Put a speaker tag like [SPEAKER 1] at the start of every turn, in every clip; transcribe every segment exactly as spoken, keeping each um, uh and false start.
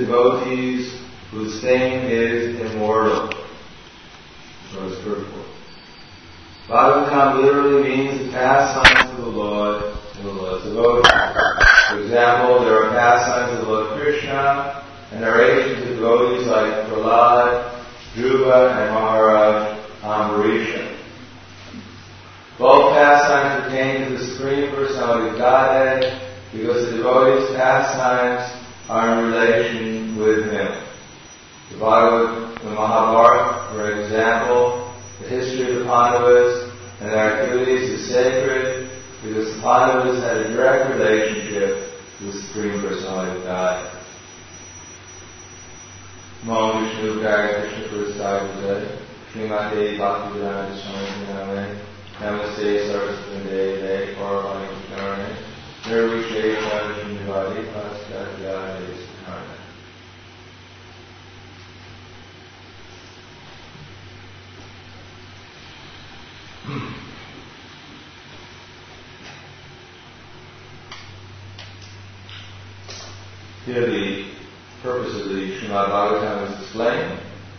[SPEAKER 1] devotees whose fame is immortal. So it's purport. Bhagavatam literally means the pastimes of the Lord and the Lord's devotees. For example, there are pastimes of the Lord Krishna and narrations of devotees like Prahlad, Dhruva, and Maharaj Ambarisha. Both pastimes pertain to the Supreme Personality of Godhead because the devotees' pastimes are in relation with Him. The Bhagavad, the Mahabharata, for example, the history of the Pandavas and their activities is sacred because the Pandavas had a direct relationship to the Supreme Personality of God. Namo Vishnu Karya Krishna Purusaya Srimati Bhaktivedanta Swami Name Namaste Sarasvati Dei Parvani Karne Nirvishesha Shinivadi Paskatya Karne. Here the purpose of the Srimad Bhagavatam is explained.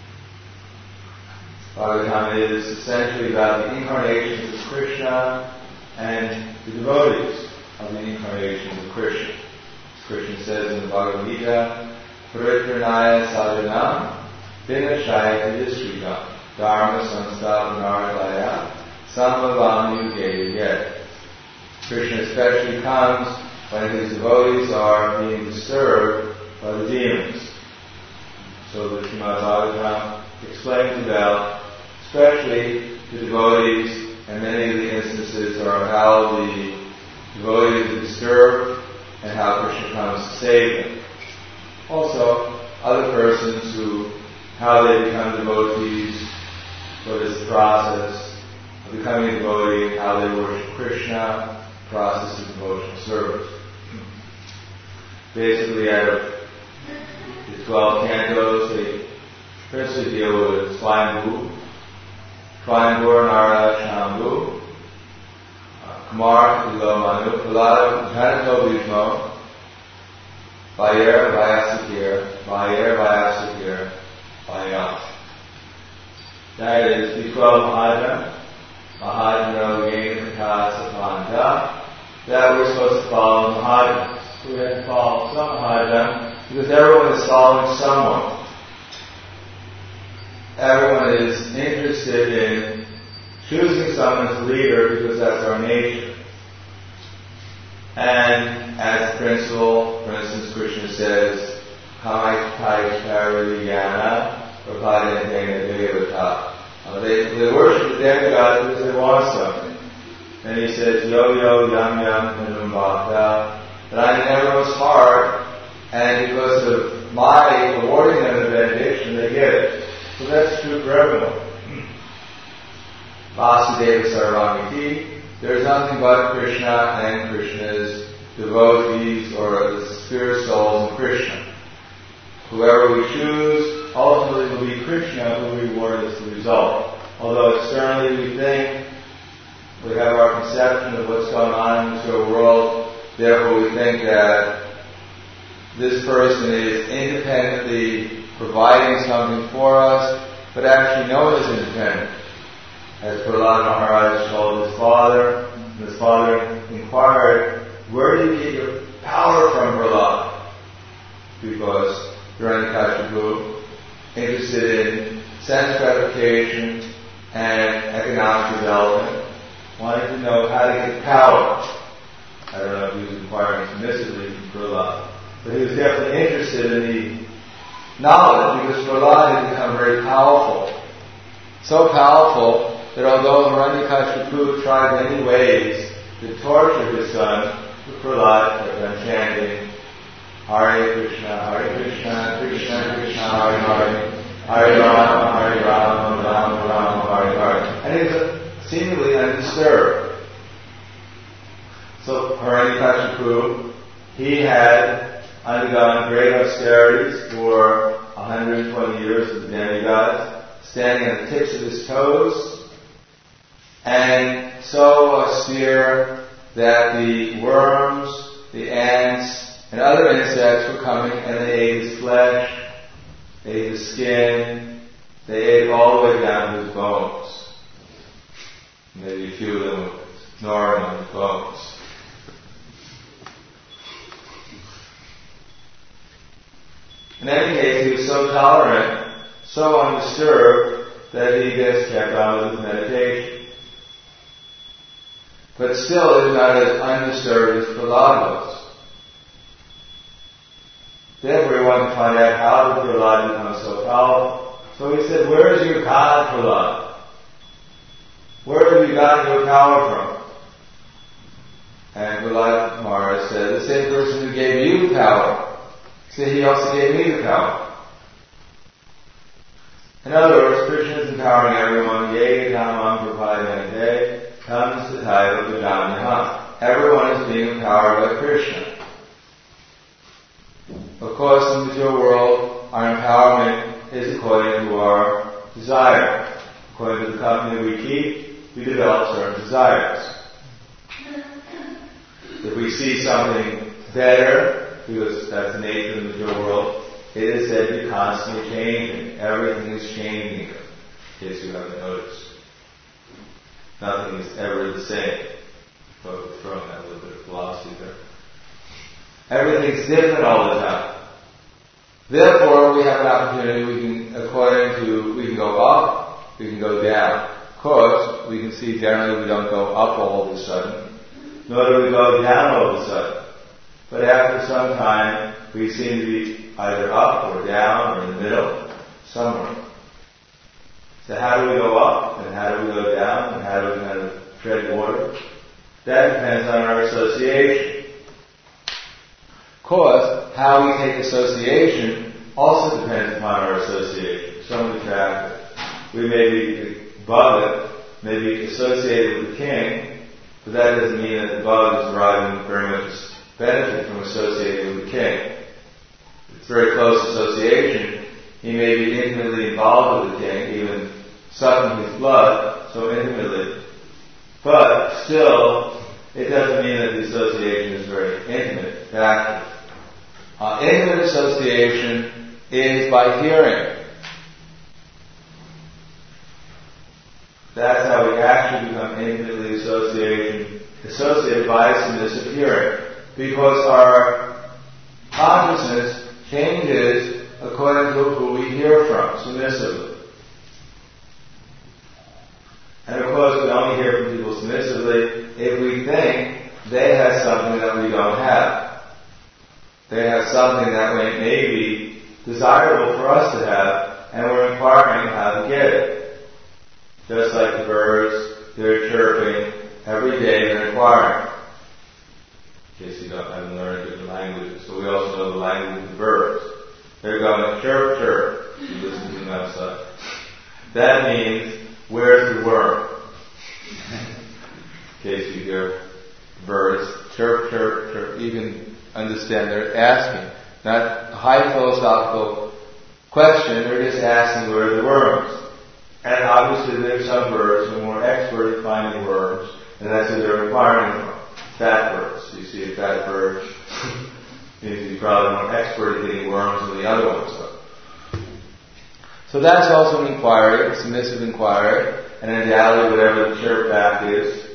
[SPEAKER 1] Bhagavatam is essentially about the incarnations of Krishna and the devotees of the incarnations of Krishna. As Krishna says in the Bhagavad Gita, Paritranaya sadhanam vinashaya yisrikam dharma samsthapanardaya sambhavam yuge yuge. Krishna especially comes when his devotees are being disturbed by the demons. So the Srimad Bhagavatam explains about, especially the devotees, and many of the instances are how the devotees are disturbed and how Krishna comes to save them. Also, other persons who, how they become devotees, what is the process of becoming a devotee, how they worship Krishna, process of devotional service. Basically, out of the twelve cantos, they principally deal with Swayambhu, Swayambhu, Narada, Shambhu, uh, Kumar, Ilo, Manu, Prahlada, Janato, Bhishmo, Vayer, Vyasakir, Vayer, Vyasakir, Vayam. That is the twelve Mahajana, Mahajana, Yena, Kata, Sapanta, that we're supposed to follow Mahajana. We have to follow some Mahajana because everyone is following someone. Everyone is interested in choosing someone as leader because that's our nature. And as a principle, for instance, Krishna says, Kamaikai Karidhyana Prapadantena Devata. They they worship the demigod because they want something. And he says, Yo Yo Yam Yam Manum Bhakta. But I'm in everyone's heart, and because of my awarding them the benediction, they get it. So that's true for everyone. Vasudeva Sarvamiti, there is nothing but Krishna and Krishna's devotees or the spirit souls of Krishna. Whoever we choose, ultimately will be Krishna who will reward us the result. Although externally we think, we have our conception of what's going on in this world, therefore we think that this person is independently providing something for us, but actually no one is independent. As Prahlad Maharaj told his father, and his father inquired, where do you get your power from, Prahlad? Because Hiranyakashipu, interested in sense gratification and economic development, wanted to know how to get power. I don't know if he was inquiring submissively from Prahlad, but he was definitely interested in the knowledge because Prahlad had become very powerful. So powerful that although Hiranyakashipu tried many ways to torture his son, Prahlad kept on chanting, Hare Krishna, Hare Krishna, Krishna Krishna, Hare Hare, Hare Rama, Hare Rama, Rama Rama, Hare Hare. And he was seemingly undisturbed. So Hiranyakashipu, he had undergone great austerities for one hundred twenty years as a demigod, standing on the tips of his toes, and so austere that the worms, the ants, And other insects were coming and they ate his flesh, they ate his skin, they ate all the way down to his bones. Maybe a few of them were gnawing on his bones. In any case, he was so tolerant, so undisturbed, that he just kept on with his meditation. But still, he was not as undisturbed as Prahlad was. Therefore, he wanted to find out how did Prahlad become so powerful. So he said, "Where is your God, Prahlad? Where have you gotten your power from?" And Prahlad Maharaj said, "The same person who gave you the power. He said, he also gave me the power." In other words, Krishna is empowering everyone. Ye Dhamam Prapadayante comes the title of Vijnana. Everyone is being empowered by Krishna. Of course, in the material world, our empowerment is according to our desire. According to the company we keep, we develop certain desires. If we see something better, because that's the nature of the material world, it is said to be constantly changing. Everything is changing, in case you haven't noticed. Nothing is ever the same. But we're throwing that little bit of philosophy there. Everything's different all the time. Therefore, we have an opportunity. We can, according to, we can go up, we can go down. Of course, we can see generally we don't go up all of a sudden, nor do we go down all of a sudden. But after some time, we seem to be either up or down or in the middle, somewhere. So how do we go up and how do we go down and how do we kind of tread water? That depends on our association. Of course, how we take association also depends upon our association. So many factors. We may be the bug may be associated with the king, but that doesn't mean that the bug is deriving very much benefit from associating with the king. It's very close association. He may be intimately involved with the king, even sucking his blood so intimately. But still, it doesn't mean that the association is very intimate. In fact, uh, intimate association is by hearing. That's how we actually become intimately associated, associated by submissive hearing. Because our consciousness changes according to who we hear from, submissively. And of course, we only hear from people submissively if we think they have something that we don't have. They have something that may be desirable for us to have, and we're inquiring how to get it. Just like the birds, they're chirping every day, they're inquiring. In case you don't haven't learned different languages, so we also know the language of the birds. They're going chirp, chirp. You listen to them outside. That means, where's the worm? In case you hear birds chirp, chirp, chirp, you can understand they're asking. Not a high philosophical question, they're just asking where are the worms. And obviously there's some birds who are more expert at finding worms, and that's who they're inquiring from. Fat birds. You see a fat bird, means he's probably more expert at getting worms than the other ones are. So that's also an inquiry, a submissive inquiry, and undoubtedly whatever the chirp back is,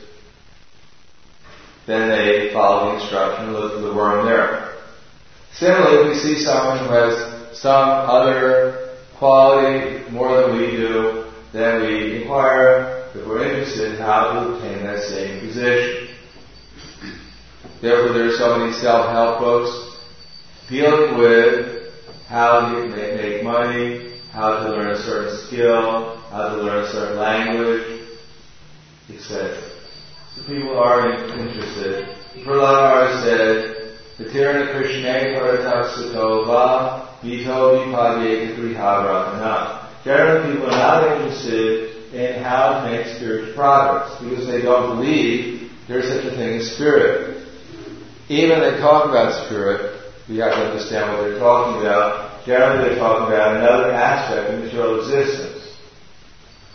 [SPEAKER 1] then they follow the instruction and look for the worm there. Similarly, if we see someone who has some other quality more than we do, then we inquire, if we're interested, in how to obtain that same position. Therefore, there are so many self-help books dealing with how to make money, how to learn a certain skill, how to learn a certain language, et cetera. So people are interested. Prahlad Maharaj said, "Patirna Krishna Paratapsatova Vito Vipadyeka Grihavratana." Generally, people are not interested in how to make spiritual progress because they don't believe there's such a thing as spirit. Even they talk about spirit, we have to understand what they're talking about. Generally, they're talking about another aspect of material existence.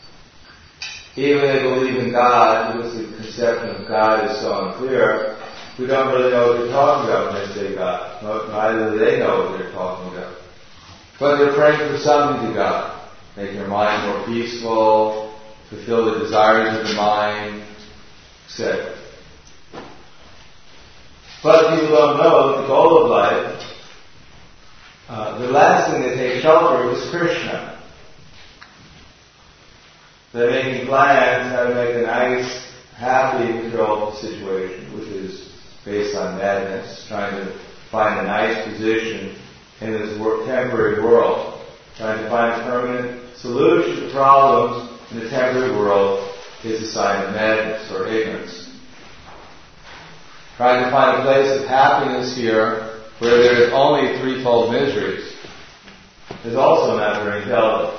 [SPEAKER 1] Even they believe in God, because the conception of God is so unclear, who don't really know what they're talking about when they say God. No, neither do they know what they're talking about. But they're praying for something to God. Make their mind more peaceful, fulfill the desires of the mind, et cetera. But people don't know that the goal of life, uh, the last thing they take shelter of is Krishna. They're making plans how to make a nice, happy, controlled situation, which is based on madness, trying to find a nice position in this wor- temporary world, trying to find a permanent solution to problems in the temporary world is a sign of madness or ignorance. Trying to find a place of happiness here where there is only threefold miseries is also not very intelligent.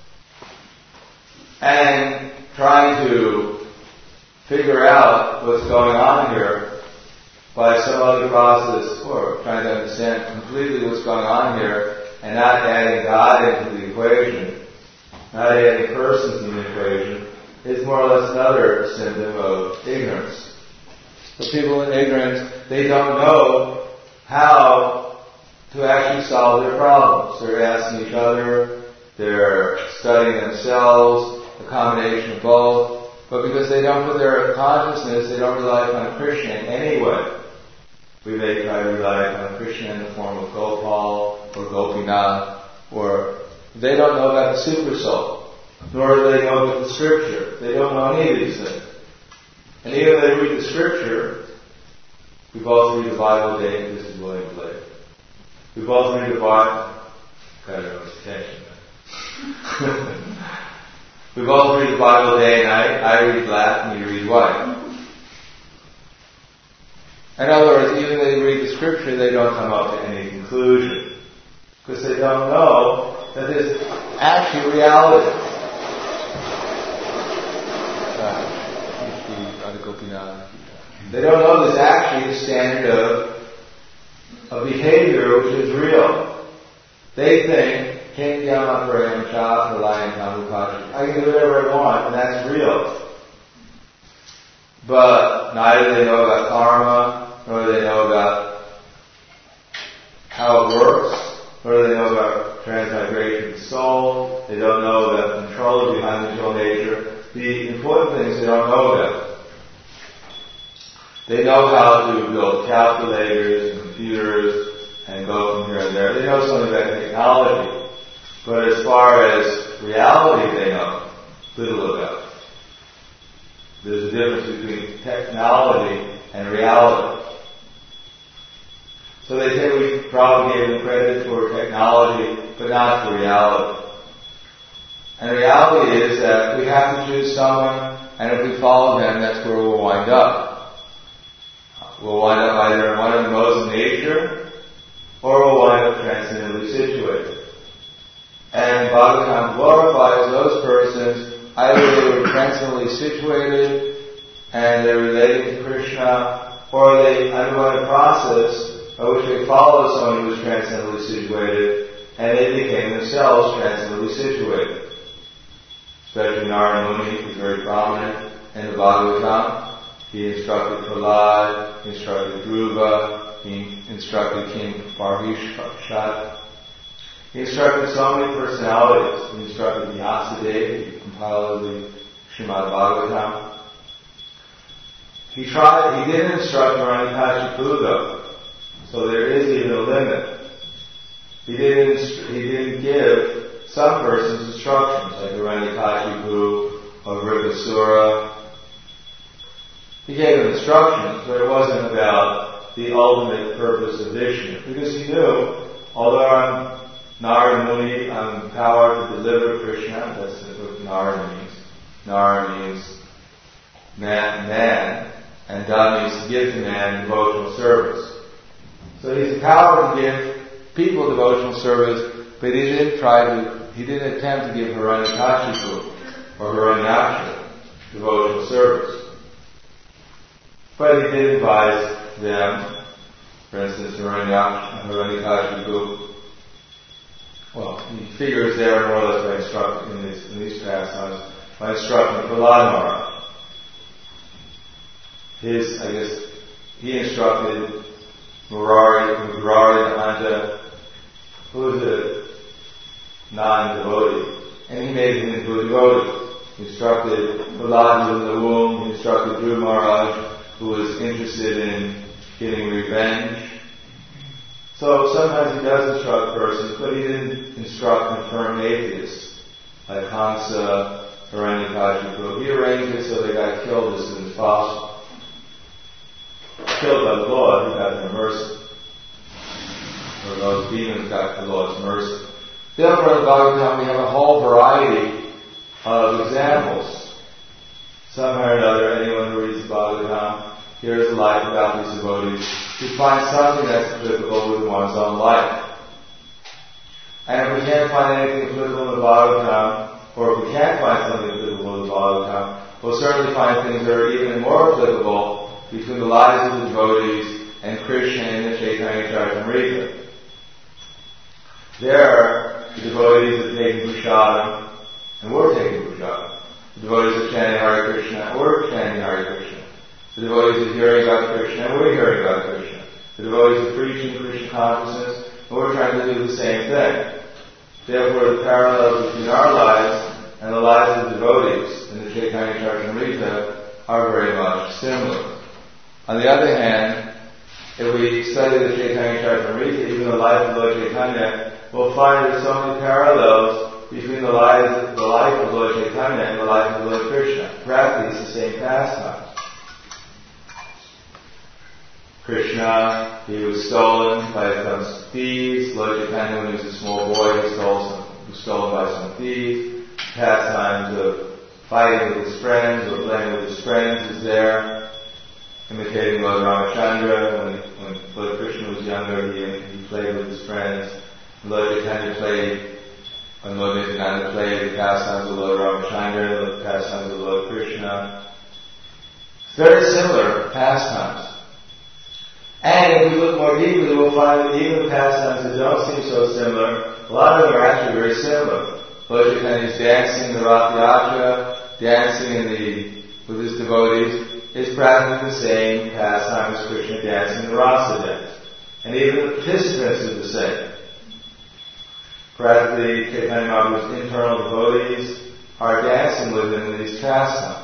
[SPEAKER 1] And trying to figure out what's going on here by some other process, or trying to understand completely what's going on here and not adding God into the equation, not adding persons in the equation, is more or less another symptom of ignorance. The people in ignorance, they don't know how to actually solve their problems. They're asking each other, they're studying themselves, a combination of both, but because they don't put their consciousness, they don't rely upon Krishna in any way. We may try to rely upon Krishna in the form of Gopal or Gopinath, or they don't know about the Super Soul, nor do they know about the Scripture. They don't know any of these things. And even if they read the Scripture, we both read the Bible day, and this is William Blake. We both read the Bible. Kind of attention. We both read the Bible day and night. I read black and you read white. In other words, even if they read the Scripture, they don't come up to any conclusion. Because they don't know that there's actually reality. They don't know there's actually a standard of, of behavior which is real. They think, I can do whatever I want, and that's real. But neither they know about karma, nor do they know about how it works, nor do they know about transmigration of the soul. They don't know about control behind the dual nature. The important things they don't know about. They know how to build calculators and computers and go from here and there. They know something about technology. But as far as reality, they know little about. There's a difference between technology and reality. So they say we probably gave them credit for technology, but not for reality. And reality is that we have to choose someone, and if we follow them, that's where we'll wind up. We'll wind up either in one of the modes of nature, or we'll wind up transcendently situated. And Bhagavatam glorifies those persons, either they were transcendently situated, and they're relating to Krishna, or they underwent a process by which they followed someone who was transcendently situated, and they became themselves transcendently situated. Especially Narada Muni was very prominent in the Bhagavatam. He instructed Prahlad, he instructed Dhruva, he instructed King Parikshit. He instructed so many personalities. He instructed Vyasadeva, he compiled the Srimad Bhagavatam. He tried, he didn't instruct Hiranyakashipu though, so there is even a limit. He didn't, he didn't give some persons instructions, like Hiranyakashipu or Vrikasura. He gave them instructions, but it wasn't about the ultimate purpose of Vishnu. Because he knew, although I'm Narada Muni, I'm empowered to deliver Krishna, that's what Narada means. Narada means man, man, and God means to give to man devotional service. So he's empowered to give people devotional service, but he didn't try to, he didn't attempt to give Hiranyakashipu or Hiranyaksha devotional service. But he did advise them, for instance, Hiranyakashipu. Well, he figures there more or less by instructing in these, in these pastimes, by instructing Prahlad Maharaj. His, I guess, he instructed Murari, Murari Anta, who was a non-devotee, and he made him into a devotee. He instructed Prahlad, who was in the womb. He instructed Dhruva Maharaj, who was interested in getting revenge. So sometimes he does instruct persons, but he didn't instruct confirmed atheists, like Kamsa, Hiranyakashipu. He arranged it so they got killed as soon as possible. Killed by the Lord, who got their mercy. Or those demons got the Lord's mercy. Therefore, in the Bhagavatam, we have a whole variety of examples. Somehow or another, anyone who reads the Bhagavatam hears a life about these devotees, to find something that's applicable with one's own life. And if we can't find anything applicable in the Bhagavatam, or if we can't find something applicable in the Bhagavatam, we'll certainly find things that are even more applicable between the lives of the devotees and Krishna in the Chaitanya Charitamrita. There, the devotees are taking prasadam, and we're taking prasadam. The devotees are chanting Hare Krishna, and we're chanting Hare Krishna. The devotees are hearing about Krishna, and we're hearing about Krishna. The devotees are preaching Krishna consciousness, and we're trying to do the same thing. Therefore, the parallels between our lives and the lives of the devotees in the Chaitanya Charitamrita are very much similar. On the other hand, if we study the Chaitanya Charitamrita, even the life of Lord Chaitanya, we'll find there's so many parallels between the life, the life of Lord Chaitanya and the life of Lord Krishna. Practically, it's the same pastime. Krishna, he was stolen by some thieves. Lord Chaitanya, when he was a small boy, he stole some, was stolen by some thieves. Pastimes of fighting with his friends or playing with his friends is there. Imitating Lord Ramachandra, when, when Lord Krishna was younger, he, he played with his friends. Lord Chaitanya played, when Lord Nityananda played the pastimes of Lord Ramachandra, the pastimes of Lord Krishna. It's very similar pastimes. And if we look more deeply, we'll find that even the pastimes that don't seem so similar, a lot of them are actually very similar. Lord Chaitanya's dancing in the Rath Yatra, dancing in the, with his devotees, is practically the same pastime as Krishna dancing in the Rasa dance. And even the participants are the same. Practically, Chaitanya Mahaprabhu's internal devotees are dancing with him in these pastimes.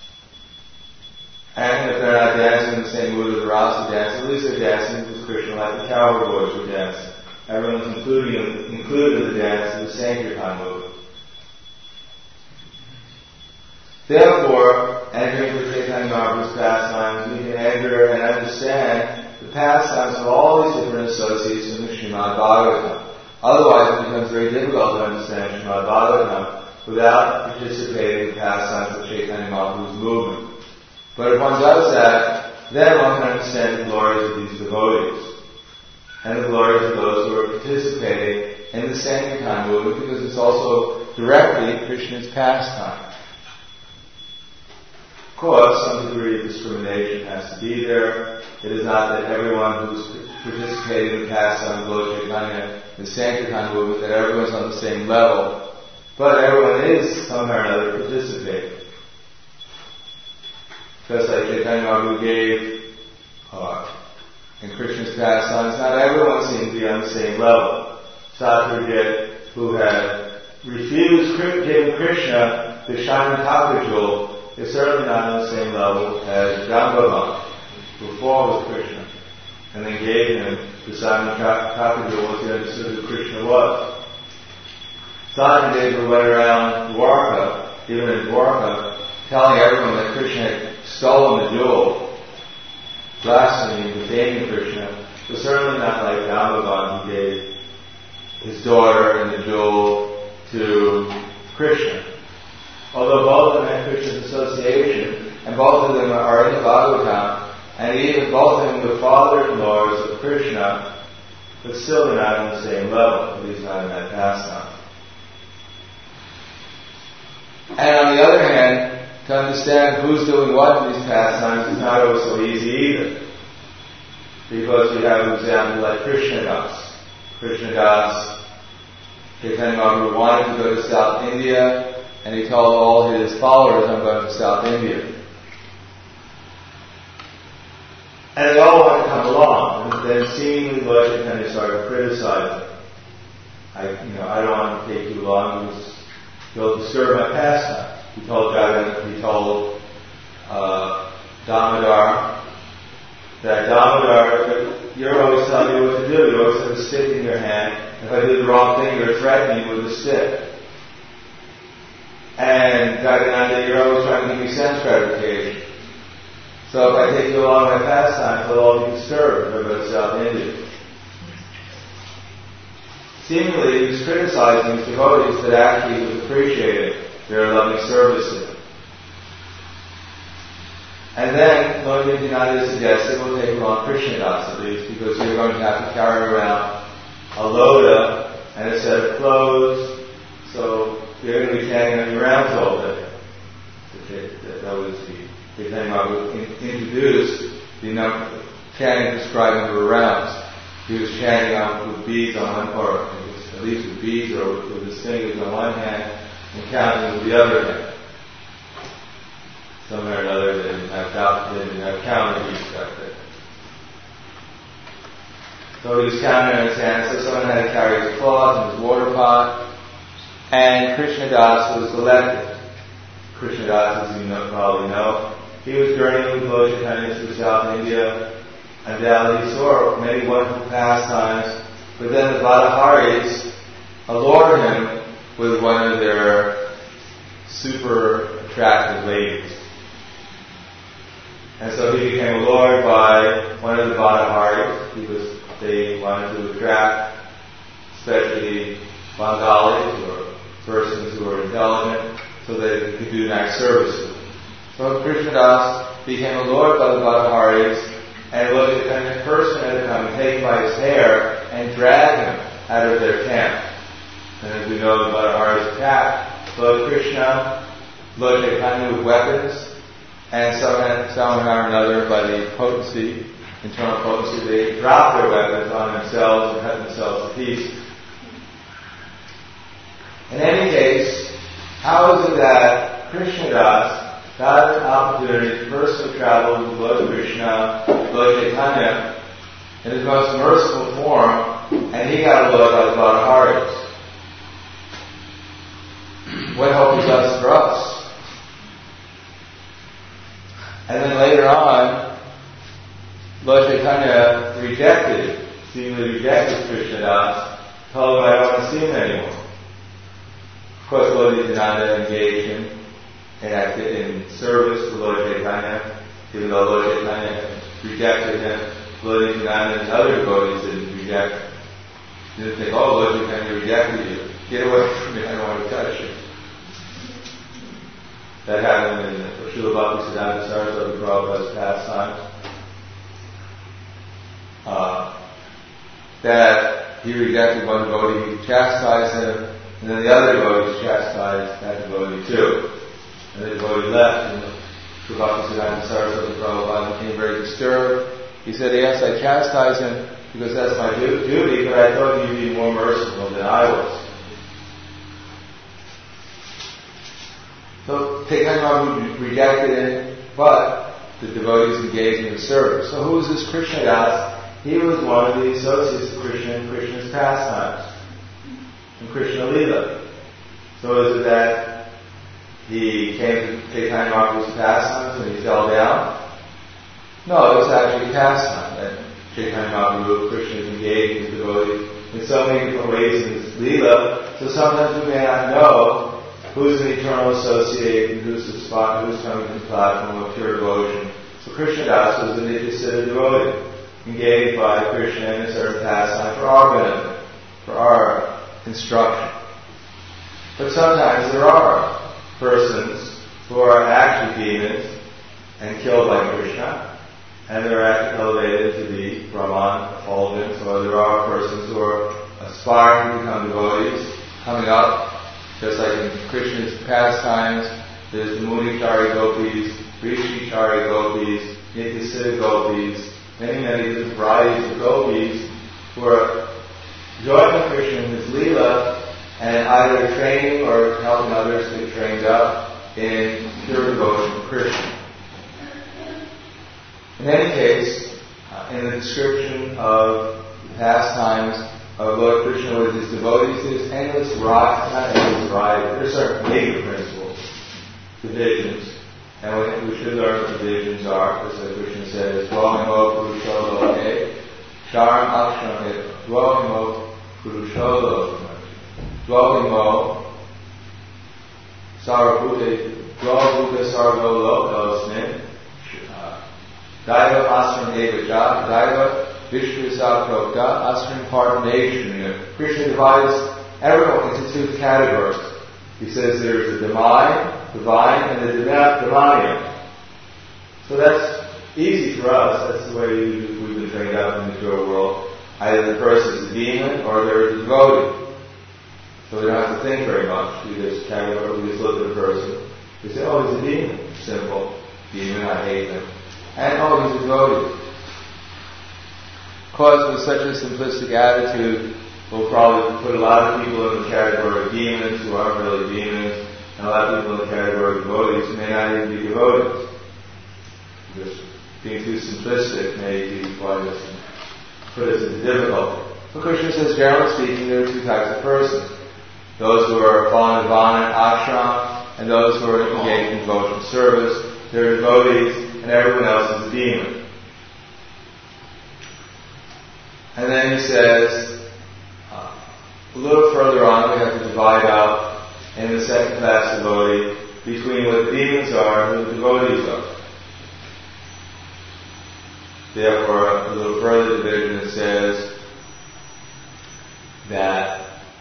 [SPEAKER 1] And if they're not dancing in the same mood as the Rasa dance, at least they're dancing with Krishna like the cowherd boys were dancing. Everyone's including, included in the dance of the Sankirtan movement. Therefore, entering the Chaitanya Mahaprabhu's pastimes, we can enter and understand the pastimes of all these different associates in the Srimad Bhagavatam. Otherwise, it becomes very difficult to understand Srimad Bhagavatam without participating in the pastimes of Chaitanya Mahaprabhu's movement. But if one does that, then one can understand the glories of these devotees and the glories of those who are participating in the Sankirtan movement, because it's also directly Krishna's pastime. Of course, some degree of discrimination has to be there. It is not that everyone who's participating in the pastime of Lord Chaitanya, the Sankirtan movement, that everyone's on the same level, but everyone is somehow or another participating. Just like Chaitanya Mahaprabhu gave uh, in Krishna's pastimes, not everyone seemed to be on the same level. Satyajit, who had refused giving Krishna the shining copper jewel, is certainly not on the same level as Jambavan, who fought with Krishna, and then gave him the shining copper jewel once he understood who Krishna was. Satyajit, who went around Dwarka, even in Dwarka, telling everyone that Krishna had stolen the jewel, blaspheming, defaming Krishna, was certainly not like Jambavan, who gave his daughter and the jewel to Krishna. Although both of them had Krishna's association, and both of them are in the Bhagavatam, and even both of them were father-in-laws of Krishna, but still they're not on the same level, at least not in that pastime. And on the other hand, to understand who's doing what in these pastimes is not always so easy either. Because we have an example like Krishnadas. Krishnadas, Chaitanya Mahaprabhu wanted to go to South India, and he told all his followers, I'm going to South India. And they all want to come along. And then seemingly Lord Chaitanya started criticizing. I, you know, I don't want to take too long because you'll disturb my pastime. He told Jagannath, he told uh, Damodar that Damodar, you're always telling me what to do. You always have a stick in your hand. If I do the wrong thing, you're threatening me with a stick. And Jagannath, you're always trying to give me sense gratification. So if I take you along my pastime, they'll all be disturbed if I go to South India. Seemingly, he was criticizing his devotees, but actually he was appreciating their loving service to him. And then Lord Nityananda suggested we'll take along Krishnadas at least, because you're going to have to carry around a loda and a set of clothes, so you're going to be carrying on your rounds all day. That was the, the thing I would introduce, the number, chanting prescribed number of rounds. He was chanting on with beads on one, or at least with beads or with, with his fingers on one hand, and counting with the other hand. Somewhere or another, they didn't have doubt, they didn't have counting beads back there. So he was counting on his hand, so someone had to carry his cloth and his water pot, and Krishnadas was elected. Krishnadas, as you know, probably know, he was journeying with Lord Chaitanya through South India, and down he saw many wonderful pastimes, but then the Bhadaharis allured him with one of their super attractive ladies. And so he became allured by one of the Bhadaharis because they wanted to attract especially Bengalis or persons who were intelligent so that they could do nice service to them. So Krishnadas became allured by the Bhadaharis and looked at kind of person had to come and take him by his hair and drag him out of their camp. And as we know, the Bhadaharis attacked Lord Krishna, Lord Chaitanya with weapons, and somehow, somehow or another, by the potency, internal potency, they dropped their weapons on themselves and cut themselves to pieces. In any case, how is it that Krishnadas got an opportunity to personally travel with Lord Krishna, Lord Chaitanya, in his most merciful form, and he got allured by the Bhadaharis? What hope is left for us? And then later on, Lord Chaitanya rejected, seemingly rejected Krishnadas, told him I don't want to see him anymore. Of course, Lord Nityananda engaged him in, acti- in service to Lord Chaitanya, even though Lord Chaitanya rejected him. Lord Nityananda and other devotees didn't reject him. Didn't think, oh, Lord Chaitanya rejected you. Get away from me, I don't want to touch you. That happened in Srila Bhaktisiddhanta Saraswati Prabhupada's pastimes. Uh, that he rejected one devotee, he chastised him, and then the other devotees chastised that devotee too. And the devotee left, and Srila Bhaktisiddhanta Saraswati Prabhupada became very disturbed. He said, yes, I chastised him because that's my du- duty, but I thought you'd be more merciful than I was. So Chaitanya Mahaprabhu rejected him, but the devotees engaged in the service. So who was this Krishnadas? He was one of the associates of Krishna in Krishna's pastimes, in Krishna Lila. So is it that he came to Chaitanya Mahaprabhu's pastimes and he fell down? No, it was actually a pastime that Chaitanya Mahaprabhu, Krishna, is engaged with devotees in so many different ways in his Lila. So sometimes we may not know who's an eternal associate and who's the spot, who's coming to the platform of pure devotion. So Krishnadas was a Nityasiddha devotee, engaged by Krishna in a certain pastime for our benefit, for our instruction. But sometimes there are persons who are actually demons and killed by Krishna, and they're actually elevated to be Brahman, effulgence, or there are persons who are aspiring to become devotees, coming up. Just like in Krishna's pastimes, there's the Munichari gopis, Rishikari gopis, Nityasiddha gopis, many, many different varieties of gopis who are joining Krishna in his Leela and either training or helping others to get trained up in pure devotion to Krishna. In any case, in the description of the pastimes of Lord Krishna with his devotees, there's endless variety, not endless variety, there's certain major principles, divisions, and we should learn what divisions are, because like Krishna says, Dvamimo Purusholoke, Charam Akshram Dvamimo Purusholoke, Dvamimo Sarvabhuta, Dvamabhuta Sarvo Lokosmin, Daiva Asram Eva Ja, Daiva Vishvasa Prokta, Asram Parameshwara. Krishna divides everyone into two categories. He says there's the divine, divine, and the demoniac. So that's easy for us. That's the way we've been trained up in the pure world. Either the person is a demon or they're a devotee. So we don't have to think very much. We just category, we just look at the person. We say, oh, he's a demon. Simple. Demon, I hate him. And oh, he's a devotee. Because with such a simplistic attitude, we'll probably put a lot of people in the category of demons who aren't really demons, and a lot of people in the category of devotees who may not even be devotees. Just being too simplistic may be quite us put us into difficulty. So Krishna says, generally speaking, there are two types of persons. Those who are following Nirvana and ashram, and those who are engaged in devotional service. They're devotees, and everyone else is a demon. And then he says, uh, a little further on, we have to divide out in the second class devotee between what the demons are and what the devotees are. Therefore, a little further division it says that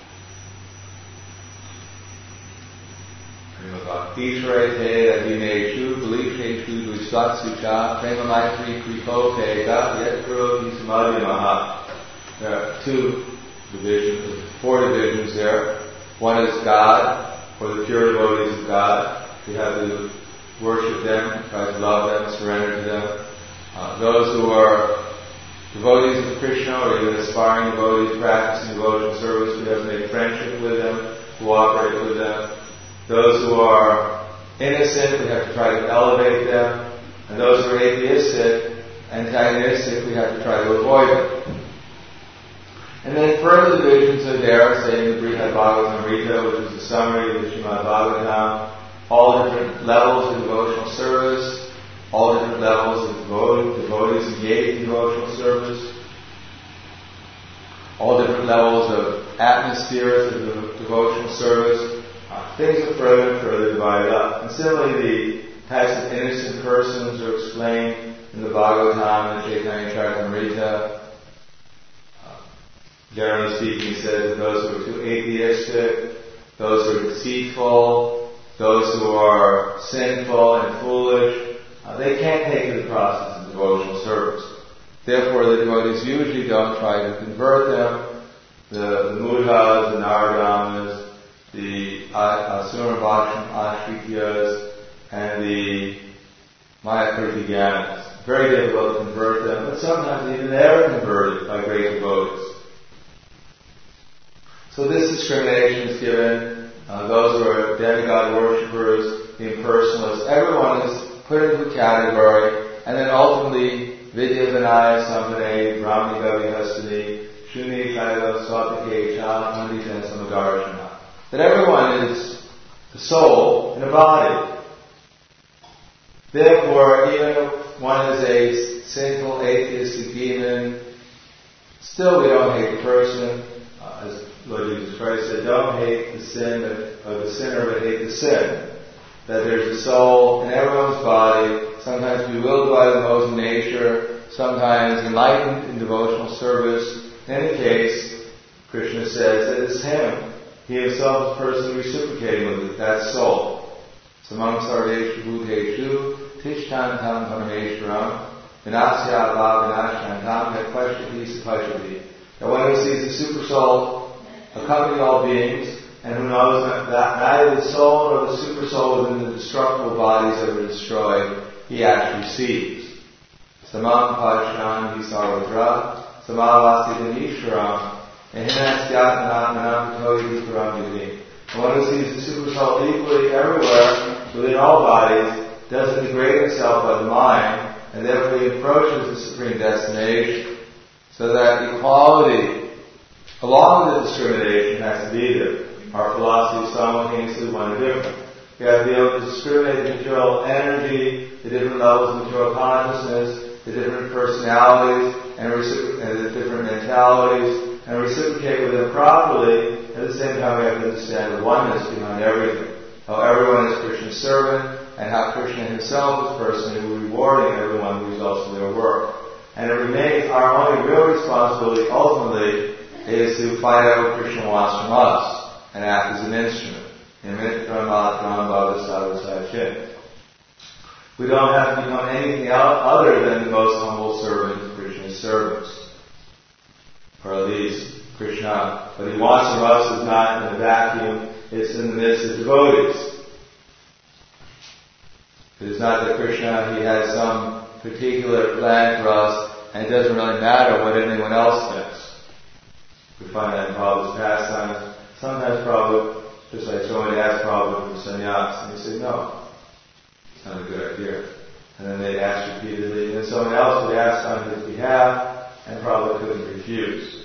[SPEAKER 1] Ishwarete that we may shoot, believe they shoot, we start sucha, prema maitri kripo pega, yet kuroti samadhi maha. There are two divisions, four divisions there. One is God, or the pure devotees of God. We have to worship them, try to love them, surrender to them. Uh, those who are devotees of Krishna, or even aspiring devotees, practicing devotional service, we have to make friendship with them, cooperate with them. Those who are innocent, we have to try to elevate them. And those who are atheistic, antagonistic, we have to try to avoid them. And then further divisions are there, say in the Brihad Bhagavatamrita, which is a summary of the Srimad Bhagavatam, all different levels of devotional service, all different levels of devotees, devotees engaged in devotional service, all different levels of atmospheres of devotional service. Uh, things are further and further divided up. And similarly, the types of innocent persons are explained in the Bhagavatam and the Chaitanya Charitamrita. Generally speaking, he says that those who are too atheistic, those who are deceitful, those who are sinful and foolish, uh, they can't take the process of devotional service. Therefore, the devotees usually don't try to convert them. The, the Mudhas, the Naradamas, the Asura Bhaksham Ashrityas, and the Mayakriti Gyanas. Very difficult to convert them, but sometimes even they are converted by great devotees. So this discrimination is given. Uh, those who are demigod worshippers, the impersonalists, everyone is put into a category, and then ultimately, Vidya Vinaya Sampane, Brahmi Gavi Hastani, Shuni Kaiva Swapake Cha, Pandita Samadarshana. That everyone is the soul in a body. Therefore, even if one is a sinful atheistic demon, still we don't hate the person. Uh, as Lord Jesus Christ said, don't hate the sin of the sinner, but hate the sin. That there's a soul in everyone's body, sometimes bewildered by the modes of nature, sometimes enlightened in devotional service. In any case, Krishna says that it's him. He himself is the person reciprocating with that soul. Samang sarveshu bhuteshu tishtantam parameshwaram vinasya bhava vinashyantam yatpashati sapashati. That one who sees the super soul accompany all beings, and who knows that neither the soul nor the super soul within the destructible bodies that were destroyed, he actually sees. Samam pashyan hi sarvatra samavasti danishwaram ehinasyatanatmanam katohi param yudhi. The one who sees the super soul equally everywhere within all bodies doesn't degrade himself by the mind, and therefore he approaches the supreme destination. So that equality, along with the discrimination, has to be there. Our philosophy is simultaneously one and different. We have to be able to discriminate the material energy, the different levels of material consciousness, the different personalities, and, recipro- and the different mentalities, and reciprocate with them properly. At the same time, we have to understand the oneness behind everything. How everyone is Krishna's servant, and how Krishna himself is personally rewarding everyone the results of their work. And it remains our only real responsibility ultimately is to find out what Krishna wants from us and act as an instrument. We don't have to become anything else other than the most humble servant of Krishna's servants. Or at least Krishna, what he wants from us is not in a vacuum, it's in the midst of devotees. It is not that Krishna, he has some particular plan for us, and it doesn't really matter what anyone else thinks. We find that in Prabhupada's pastimes. Sometimes Prabhupada, just like somebody asked Prabhupada for sannyas, and he said, no, it's not a good idea. And then they'd ask repeatedly, and then someone else would ask on his behalf, and Prabhupada couldn't refuse.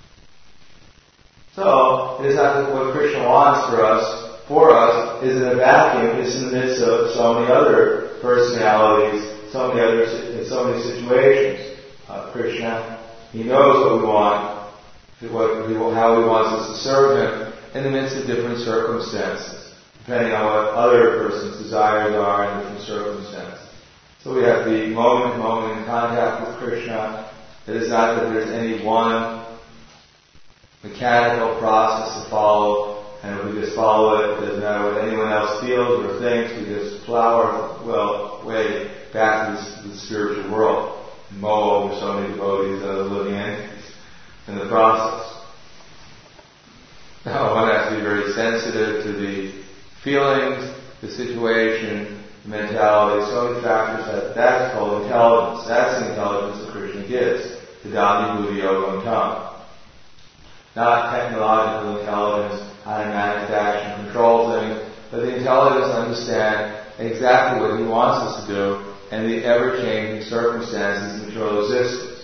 [SPEAKER 1] So, it is not that what Krishna wants for us, for us, is in a vacuum, it's in the midst of so many other personalities, so many other, in so many situations. Uh, Krishna, he knows what we want, what, how he wants us to serve him in the midst of different circumstances, depending on what other person's desires are in different circumstances. So we have to be moment to moment in contact with Krishna. It is not that there's any one mechanical process to follow, and if we just follow it, it doesn't matter what anyone else feels or thinks, we just plow our well, way back to the, to the spiritual world and mow over so many devotees and other living entities in the process. Now, one has to be very sensitive to the feelings, the situation, the mentality, so many factors. That, that's called intelligence. That's the intelligence that Krishna gives. The Dhammi Buddhi Yogam Tam. Not technological intelligence, how to manufacture and control things, but the intelligence to understand exactly what he wants us to do and the ever-changing circumstances of material existence.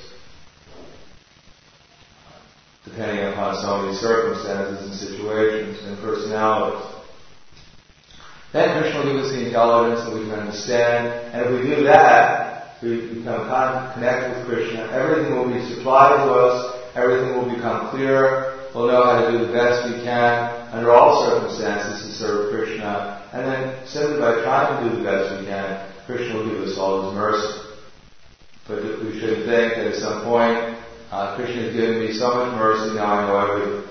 [SPEAKER 1] Depending upon so many circumstances and situations and personalities. Then Krishna will give us the intelligence that we can understand, and if we do that, we become connected with Krishna, everything will be supplied to us, everything will become clearer, we'll know how to do the best we can under all circumstances to serve Krishna, and then simply by trying to do the best we can, Krishna will give us all his mercy. But we shouldn't think that at some point, uh, Krishna has given me so much mercy, now I know everything.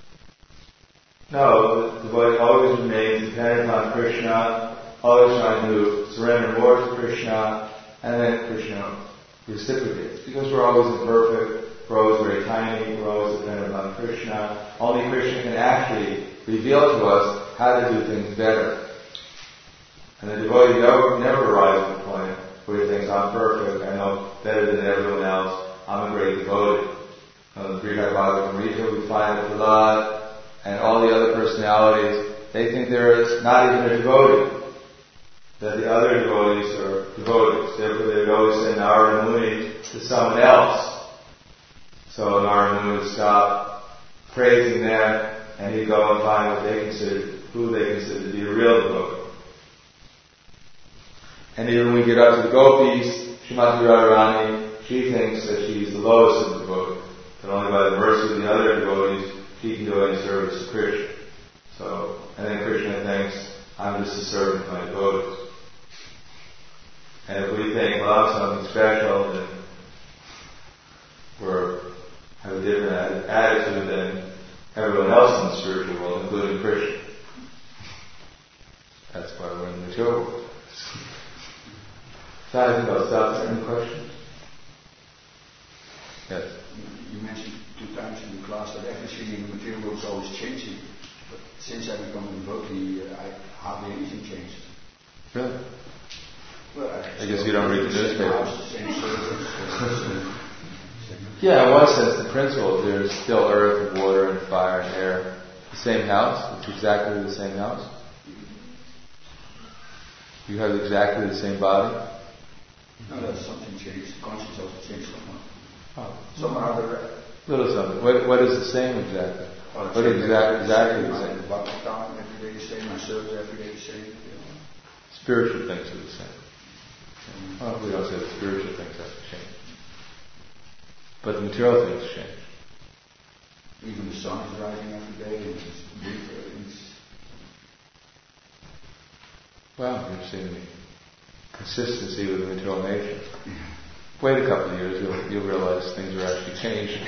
[SPEAKER 1] No, the devotee always remains dependent on Krishna, always trying to surrender more to Krishna, and then Krishna reciprocates. Because we're always imperfect, we're always very tiny, we're always dependent on Krishna. Only Krishna can actually reveal to us how to do things better. And the devotee never, never arrives at the point where he thinks, I'm perfect, I know better than everyone else, I'm a great devotee. Uh, the Brihad Bhagavatamrita, we find that Prahlad and all the other personalities, they think they're not even a devotee. That the other devotees are devotees. Therefore they would always send Narada Muni to someone else. So Narada Muni would stop praising them, and he'd go and find what they consider, who they consider to be a real devotee. And even when we get up to the gopis, Srimati Radharani, she thinks that she's the lowest of the devotees. That only by the mercy of the other devotees she can do any service to Krishna. So, and then Krishna thinks, I'm just a servant of my devotees. And if we think, well, I'm something special, then we're have a different attitude than everyone else in the spiritual world, including Krishna. That's why we're in the material world. So I think I'll stop there. Any questions? Yes.
[SPEAKER 2] You mentioned two times in the class that everything in the material world is always changing. But since I become a devotee, uh, I hardly anything changes.
[SPEAKER 1] Really?
[SPEAKER 2] Well, I,
[SPEAKER 1] I guess you don't read the newspaper.
[SPEAKER 2] House, the same service, uh,
[SPEAKER 1] yeah, in one sense, the principle, there's still earth and water and fire and air. The same house, it's exactly the same house. You have exactly the same body.
[SPEAKER 2] No, that's something changed. Conscience also changed somewhat.
[SPEAKER 1] Oh.
[SPEAKER 2] Some other...
[SPEAKER 1] Little something. What, what is the same exactly?
[SPEAKER 2] Well,
[SPEAKER 1] what is exactly, exactly the
[SPEAKER 2] same?
[SPEAKER 1] same?
[SPEAKER 2] My bank account every day the same, my service every day the same. You know.
[SPEAKER 1] Spiritual things are the same. Mm-hmm. Well, we don't say the spiritual things have to change. But the material things change.
[SPEAKER 2] Even the sun is rising every day and it's winter. It's...
[SPEAKER 1] Well, you've seen the consistency with the material nature. Wait a couple of years, you'll, you'll realize things are actually changing.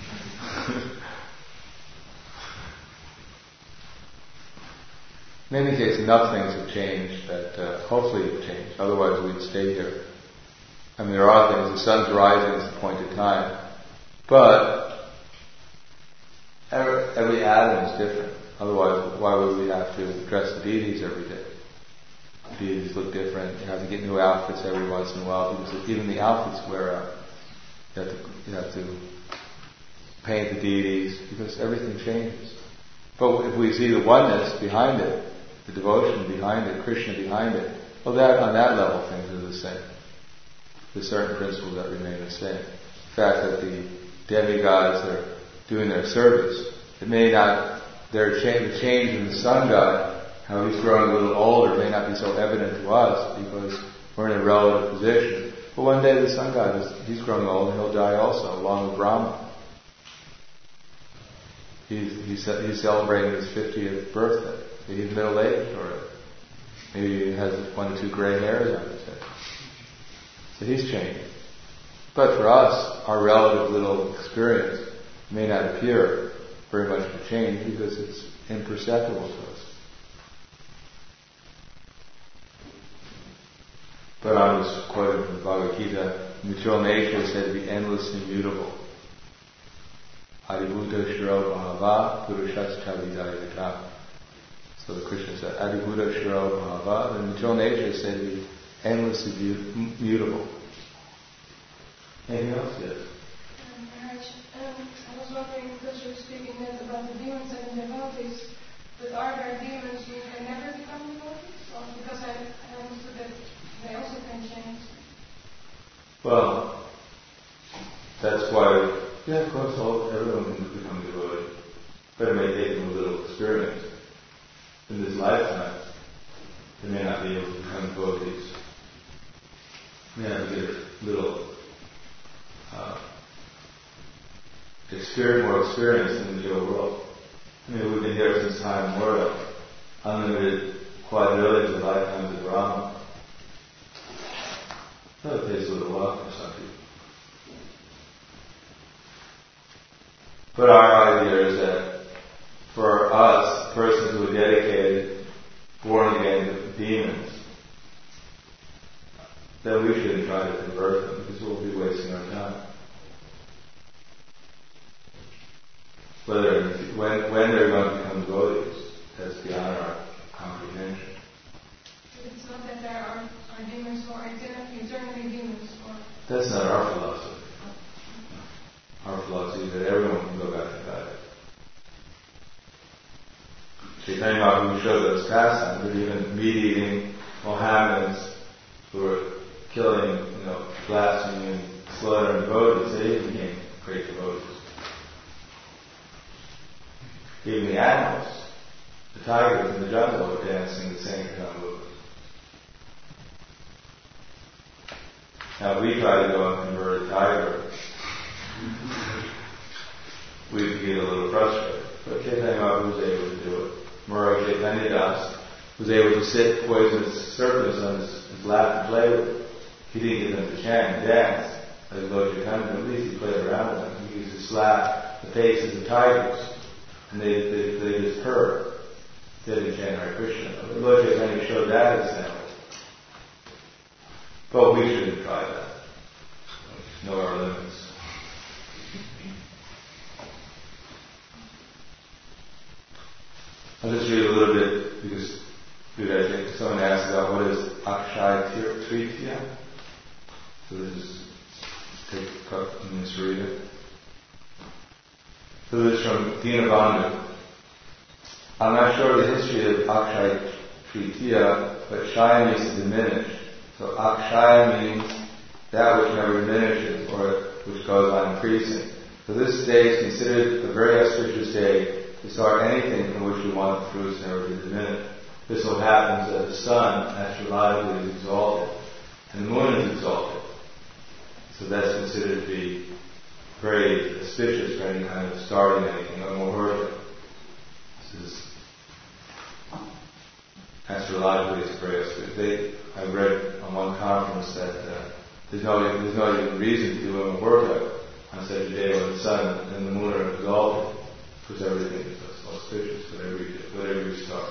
[SPEAKER 1] In any case, enough things have changed that uh, hopefully have changed. Otherwise, we'd stay here. I mean, there are things. The sun's rising is the appointed time, but every, every atom is different. Otherwise, why would we have to dress the deities every day? The deities look different. You have to get new outfits every once in a while because even the outfits wear out. You have to, you have to paint the deities because everything changes. But if we see the oneness behind it, the devotion behind it, Krishna behind it, well, that on that level things are the same. There's certain principles that remain the same. The fact that the demigods are doing their service, it may not, their change, the change in the sun god, how he's growing a little older, may not be so evident to us because we're in a relative position. But one day the sun god, is, he's growing old and he'll die also, along with Brahma. He's, he's, he's celebrating his fiftieth birthday. He's middle-aged already. Maybe he has one or two gray hairs on his head. So he's changing. But for us, our relative little experience may not appear very much of a change because it's imperceptible to us. But I was quoting from the Bhagavad Gita, material nature is said to be endless and immutable. Adibhuta Shiro Bhava Purushas Chavidayata. So the Krishna said, Adibhuta Shiro Bhava, the material nature is said to be endless and mutable. Anything else? Yes.
[SPEAKER 3] Um, Maharaj, um, I was wondering, because you were speaking then about the demons and the devotees, but are there demons who can never become devotees? Or because I, I understood that they also can change.
[SPEAKER 1] Well, that's why, yeah, of course, all, everyone can become devoted. But it may take them a little experience. In this lifetime, they may not be able to become devotees. They have to get a little uh, experience, more experience in the material world. I mean, we've been here since time immemorial, unlimited quadrillions of lifetimes of Brahma. That takes a little while for some people. But our idea is that for us, persons who are dedicated, born again to demons, then we shouldn't try to convert them because we'll be wasting our time. Whether when when they're going to become devotees, that's beyond our comprehension.
[SPEAKER 3] It's not that there are, are demons who are eternally, eternally demons. Or
[SPEAKER 1] that's not our philosophy. Our philosophy is that everyone can go back to God. Chaitanya Mahaprabhu showed us pastimes, but even meat-eating Mohammedans who were killing, you know, blaspheming and slaughtering devotees, they became great devotees. Even the animals, the tigers in the jungle were dancing the same kind of movement. Now if we try to go and convert a tiger, we'd get a little frustrated. But Chaitanya Mahaprabhu was able to do it. Murray Chaitanya Das was able to sit poisonous serpents on his, his lap and play with it. He didn't get them to chant and dance like Lord Chaitanya, but at least he played around with them. He used to slap the faces of tigers, and they, they, they just purr. They didn't chant Hare Krishna. But Lord Chaitanya showed that example. But we shouldn't try that. Know our limits. I'll just read a little bit because I think someone asked about what is Akshaya Tritiya. So this is take a couple minutes to read it. So this is from Dinabandhu. I'm not sure of the history of Akshaya Tritiya, but Shaya means to diminish. So Akshaya means that which never diminishes or which goes on increasing. So this day is considered a very auspicious day to start anything from which we want the fruits never to diminish. This will happen that the sun, astrologically, is exalted, and the moon is exalted. So that's considered to be very auspicious for any kind of starting anything or more work. This is astrologically it's very auspicious. They, I read on one conference that uh, there's no there's no even reason to do a workout on such a day when the sun and the moon are exalted, because everything is auspicious, whatever you do, whatever you start.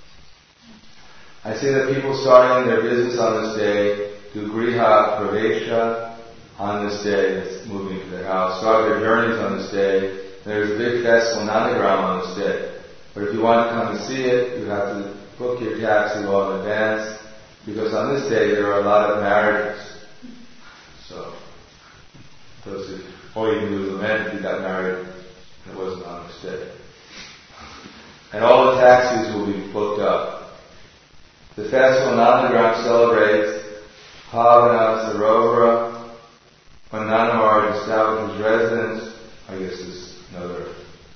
[SPEAKER 1] I say that people starting their business on this day do griha pravesha on this day, that's moving to their house, start their journeys on this day. There's a big festival in Nandagram on this day. But if you want to come and see it, you have to book your taxi well in advance, because on this day there are a lot of marriages. So, those who, or you can do the men if you got married and it wasn't on this day. And all the taxis will be booked up. The festival in Nandagram celebrates Pavana Sarovara, when Nanda Maharaj established his residence. I guess this is another.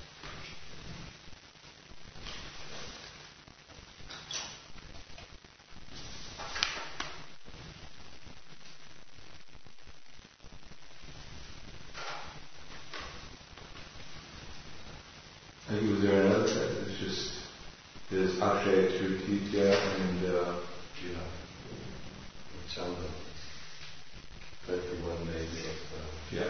[SPEAKER 1] I think was there another text? It's just there's Akshaya Tritiya and uh, yeah, Chanda. thirty-one days of uh, yeah.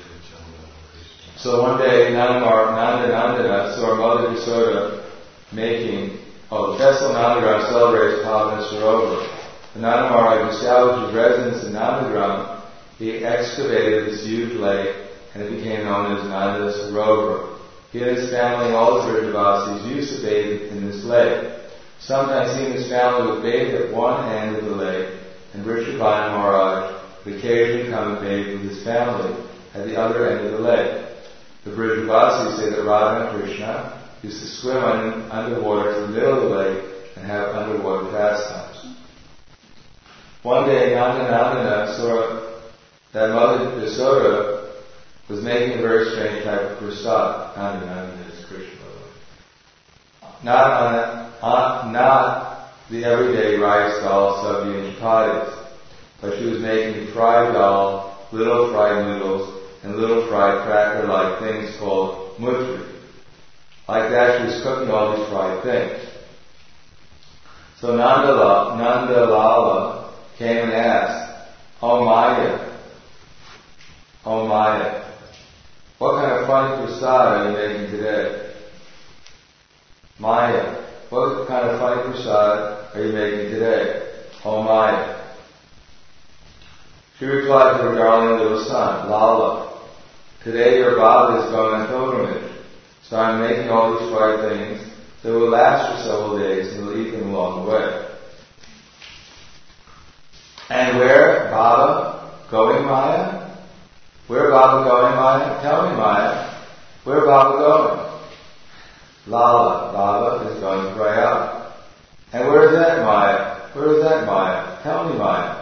[SPEAKER 1] So one day, Nanda Nanda Nandana saw Mother Yasoda making, oh, the festival in Nandagram celebrates Pavana Sarovara. When Nanda Maharaj established his residence in Nandagram, he excavated this huge lake, and it became known as Nanda Sarovara. He and his family and all the Vrajavasis used to bathe in this lake. Sometimes he and his family would bathe at one end of the lake, and Vrishabhanu Maharaj would occasionally come and bathe with his family at the other end of the lake. The Vrajavasis say that Radha and Krishna used to swim un- underwater to the middle of the lake and have underwater pastimes. One day, Nanda Nandana saw that Mother Yasoda was making a very strange type of prasad. Nanda Nandana is Krishna, by the way. Not on, a, on not the everyday rice, dal, sabji, and chapatis, but she was making fried dal, little fried noodles, and little fried cracker-like things called mudri. Like that, she was cooking all these fried things. So Nandala, Nandalala came and asked, "Oh Maya, oh Maya, what kind of funny prasad are you making today?" Maya, what kind of funny prasad are you making today? Oh Maya. She replied to her darling little son, Lala, "Today your Baba is going on pilgrimage, so I'm making all these fried things that will last for several days and we'll eat them along the way." "And where, Baba, going, Maya? Where Baba going, Maya? Tell me, Maya, where Baba going?" "Lala, Baba is going to Prayag." "And where is that, Maya? Where is that, Maya? Tell me, Maya."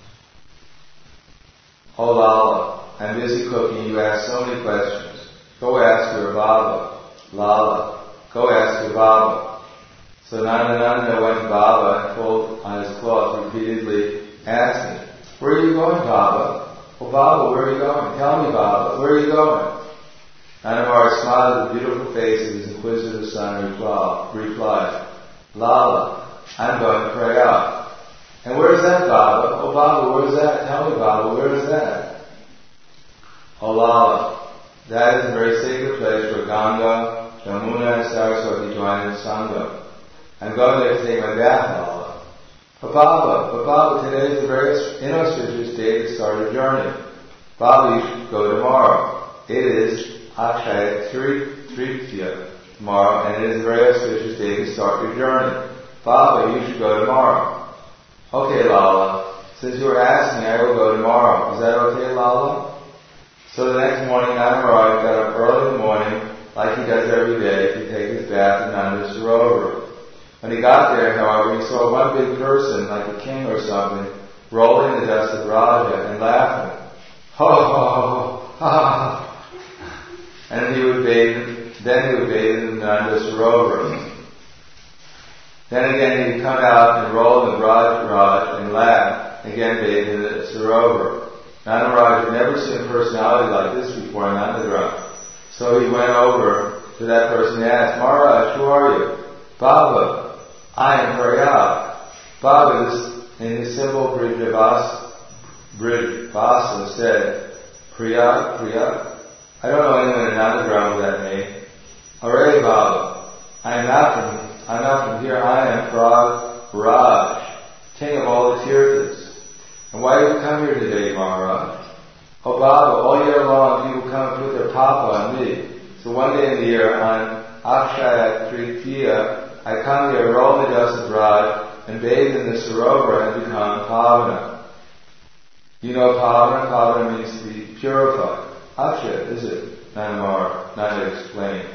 [SPEAKER 1] "Oh, Lala, I'm busy cooking. You ask so many questions. Go ask your Baba." "Lala, go ask your Baba." So Nandananda went to Baba and pulled on his cloth, repeatedly asking, "Where are you going, Baba? Oh, Baba, where are you going? Tell me, Baba, where are you going?" Nanda Maharaj smiled at the beautiful face of his inquisitive son and replied, "Lala, I'm going to pray out." "And where is that, Baba? Oh, Baba, where is that? Tell me, Baba, where is that?" "Oh, Lala, that is a very sacred place where Ganga, Jamuna, and Saraswati join in Sangha. I'm going there to take my bath, Lala." "But Baba, but Baba, today is a very inauspicious day to start a journey. Baba, you should go tomorrow. It is Akshaya Tritiya tomorrow, and it is a very auspicious day to start your journey. Baba, you should go tomorrow." "Okay, Lala, since you are asking, I will go tomorrow. Is that okay, Lala?" So the next morning, Nanda Maharaj got up early in the morning, like he does every day, to take his bath in Nanda Sarovara. When he got there, however, he saw one big person, like a king or something, rolling the dust of Raja and laughing. Ho, ho, ho, ha, ha. And he would bathe, then he would bathe in the Nanda Sarovar. Then again he'd come out and roll in the Raj Raj and laugh, again bathe in the Sarovar. Nanda Raj had never seen a personality like this before in Nandagram. So he went over to that person and asked, Maharaj, who are you? Baba, I am Prayak. Baba, this, in his simple Brijavasa, Brijavasa said, Prayak, Prayak. I don't know anyone in Nandagram with that name. Array, Baba, I am not from I'm not from here, I am Prag Raj, king of all the Tirthas. And why did you come here today, Maharaj? Oh Baba, all year long people come and put their papa on me. So one day in the year, on Akshaya Tritiya, I come here, roll the dust of Raj, and bathe in the Sarovar and become Pavana. You know Pavana? Pavana means to be purified. Akshaya, is it? Nanda Nanda explained.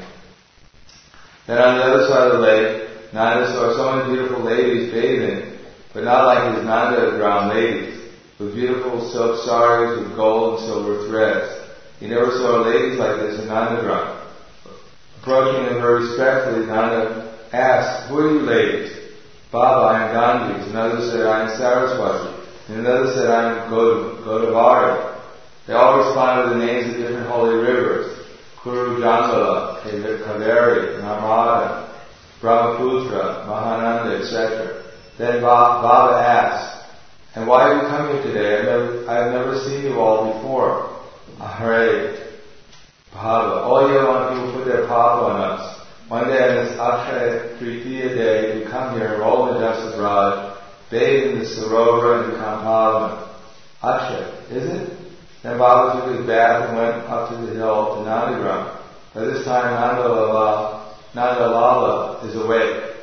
[SPEAKER 1] Then on the other side of the lake, Nanda saw so many beautiful ladies bathing, but not like his Nandagram ladies, with beautiful silk saris with gold and silver threads. He never saw ladies like this in Nandagram. Approaching them very respectfully, Nanda asked, who are you ladies? Baba, I am Gandhi. Another said, I am Saraswati. And another said, I am Godavari. They all responded with the names of different holy rivers. Kuru Jambala, Kaveri, Narmada, Brahmaputra, Mahananda, et cetera. Then Baba asked, and why have you come here today? I've never, I've never seen you all before. Hare, Baba, all year long people put their papa on us. One day on this Akshaya Tritiya day, we come here, roll in the dust of Raj, bathe in the Sarovar and become Pavana. Akshaya, is it? Then Baba took his bath and went up to the hill to Nandagram. By this time, Nandalala, Nandalala is awake.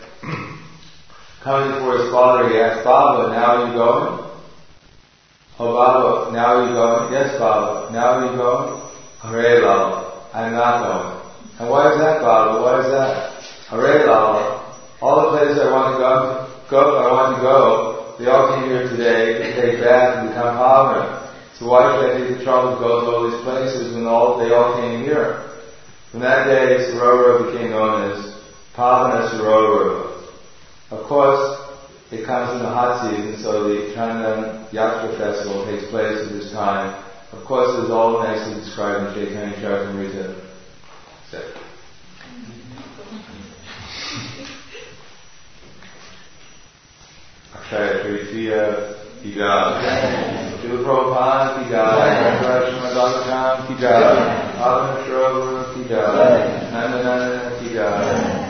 [SPEAKER 1] Coming before his father, he asked, Baba, now are you going? Oh, Baba, now are you going? Yes, Baba, now are you going? Hare Lala, I am not going. And why is that, Baba? Why is that? Hare Lala, all the places I want to go, go, I want to go, they all came here today to take bath and become Pavana. So why should I take the trouble to go to all these places when all they all came here? From that day, Sarovar became known as Pavana Sarovar. Of course, it comes in the hot season, so the Chandan Yatra festival takes place at this time. Of course, it is all nicely described in Chaitanya Charitamrita. Akshaya Tritiya, Ki Jai. Srila Prabhupada Ki Jai. Srimad Bhagavatam Ki Jai. Pavana Sarovar Ki Jai. Nanda Nanda Ki Jai.